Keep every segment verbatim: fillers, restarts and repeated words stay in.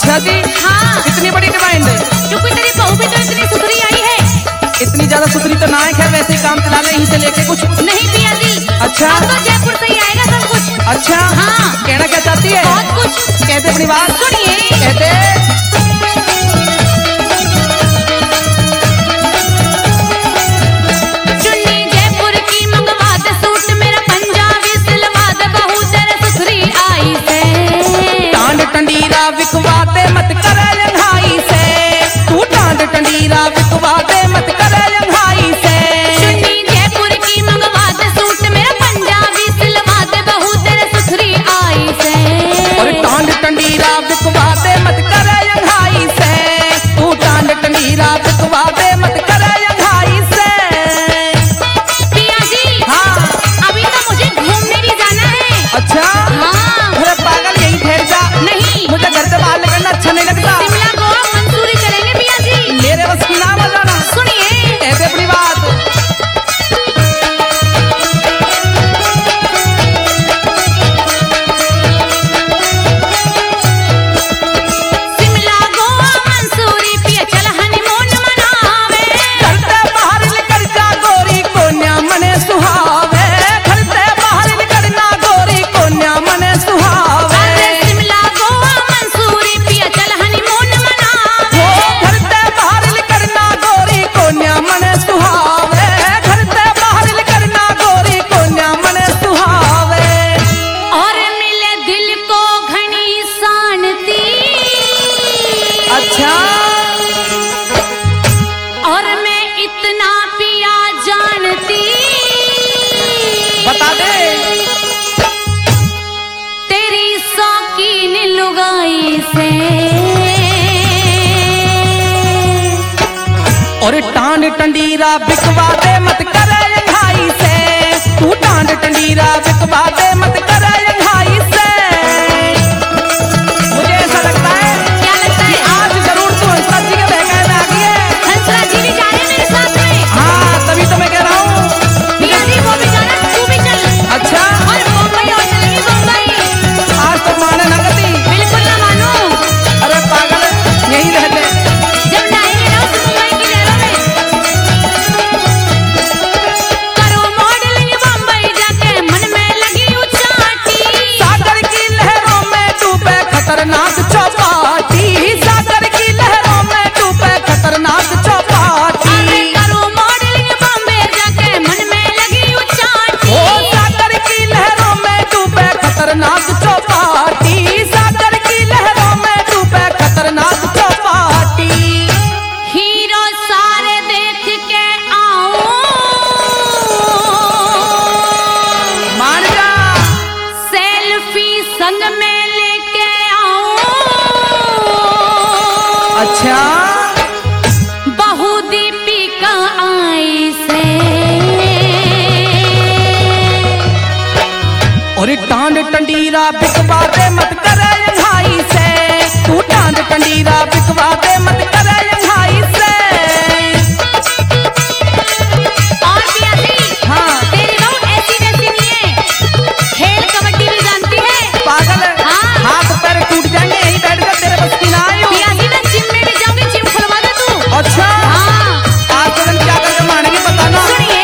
अच्छा जी। हाँ। इतनी बड़ी डिमांड है। जो कोई तेरी बहू भी तो इतनी सुधरी आई है। इतनी ज्यादा सुधरी तो ना है, खैर वैसे ही काम चला रहे यहीं से लेके कुछ। नहीं पिया जी। अच्छा। अब तो जयपुर से ही आएगा सब कुछ। अच्छा। हाँ। कहना क्या चाहती है? बहुत कुछ। कहते अपनी बात सुनिए। कहते विकवादे मत करे लंघाई से, तू टांड टंडीरा विकवादे मत करे लंघाई से। चुन्नी जयपुर की मंगवा दे सूट मेरा पंजाबी सिलवा दे बहू तेरे सुथरी आई से। और टांड टंडीरा विकवादे मत करे लंघाई से, तू टांड टंडीरा विकवादे मत करे लंघाई से। पिया जी। हाँ। अभी तो मुझे घूमने भी जाना है। अच्छा। हाँ। अरे पागल यही ठहर जा। नहीं। मुझे घर से बाहर निकलना अच्छा नहीं लगता। शिमला गोवा मंसूरी चलेंगे पिया जी। मेरे बस की नाम जाना। सुनिए। कहते अपनी बात शिमला गोवा मंसूरी पिया चल हनीमून मनावे। करते बाहर निकल जा गोरी कोन्या मने सुहावे, करते बाहर निकल ना गोरी कोन्या मने सुहावे। अरे शिमला गोवा मंसूरी पिया चल हनीमून मनावे। वो करते बाहर निकल ना गोरी कोन्या मने सुहावे, करते बाहर निकल ना गोरी कोन्या मने सुहावे। और मिले दिल को घनी शांति। अच्छा। और मैं इतना पिया जानती। बता दे। तेरी शौकीन लुगाई से। और टांड टंडीरा बिकवा दे मत करे लंघाई से, तू टांड टंडीरा बिकवा दे मत करे लंघाई से। मुझे ऐसा लगता है क्या लगता है? आज जरूर तू हंसराज जी के बहकावे में आ गई है। हंसराज जी भी जा रहे हैं मेरे साथ में। हाँ तभी तो मैं कह रहा हूँ। पिया जी वो भी जाना तू भी चल। अच्छा। और मुंबई और चलेंगे मुंबई। आज तो माने ना गति। बिल्कुल ना मानो। अरे पागल यही रहते। जब जाएंगे ना उस मुंबई की लहरों में। करो मॉडलिंग मुंबई जाके मन में लगी उचाटी। सागर की लहरों में डूबे खतरनाक चौपाटी, सागर की लहरों में डूबे खतरनाक चौपाटी। अरे करो मॉडलिंग मुंबई जाके मन में लगी उचाटी। ओ सागर की लहरों में डूबे खतरनाक चौपाटी, सागर की लहरों में डूबे खतरनाक चौपाटी। हीरो सारे देख के आऊं। मान जा। सेल्फी संग में लेके आऊं। अच्छा। बहू दीपिका आई से। और टांड टंडीरा बिकवा दे मत करे लंघाई से, तू टांड टंडीरा बिकवा दे मत करे लंघाई से। और पिया जी। हाँ। तेरी बहू ऐसी वैसी नहीं है। खेल कबड्डी भी जानती है। पागल। हाँ। हाथ पैर टूट जाएंगे यही बैठ कर, तेरे बस की ना आई हूँ। पिया जी मैं जिम में भी जाऊंगी, जिम खुलवा दे तू। अच्छा। हाँ। आज तो हम क्या करके मानेंगे पता ना। सुनिए।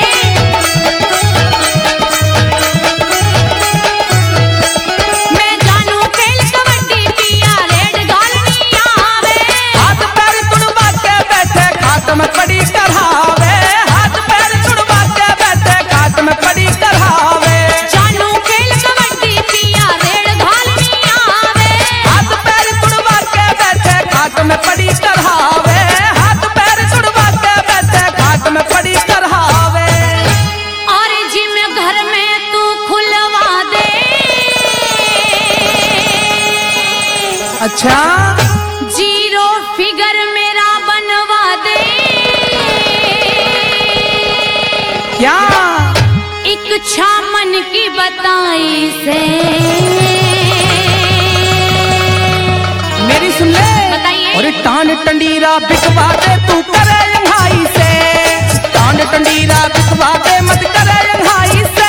मैं जानू खेल कबड्डी पिया रेड गाल नहीं आवे। हाथ पैर तुड़वा के बैठे खाट में पड़ी चढ़ावे, हाथ पैर तुड़वा के बैठे खाट में पड़ी चढ़ावे। जानू खेल कबड्डी पिया रेड गाल नहीं आवे। हाथ पैर तुड़वा के बैठे खाट में पड़ी चढ़ावे, हाथ पैर तुड़वा के बैठे खाट में पड़ी चढ़ावे। और जिम घर में तू खुलवा दे। अच्छा। जीरो फिगर मेरा बनवा दे। क्या? इच्छा मन की बताई से। मेरी सुन ले। बताइए। और टांड टंडीरा बिकवा दे तू करे लंघाई से, टांड टंडीरा बिकवा दे मत करे लंघाई से।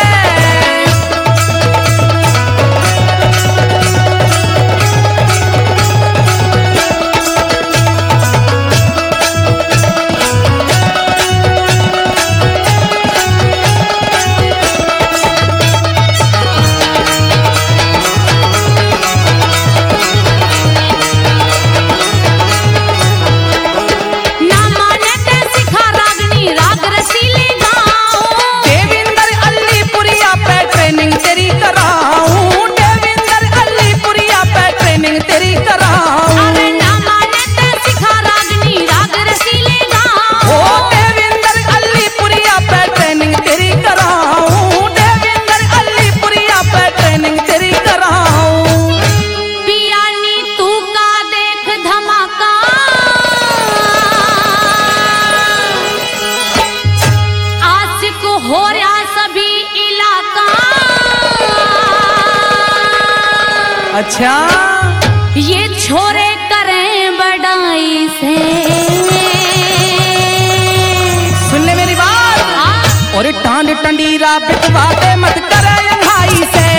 अच्छा ये छोरे करें बड़ाई से। सुन ले मेरी बात। हाँ? और टांड टंडीरा बिकवा दे मत करे भाई से।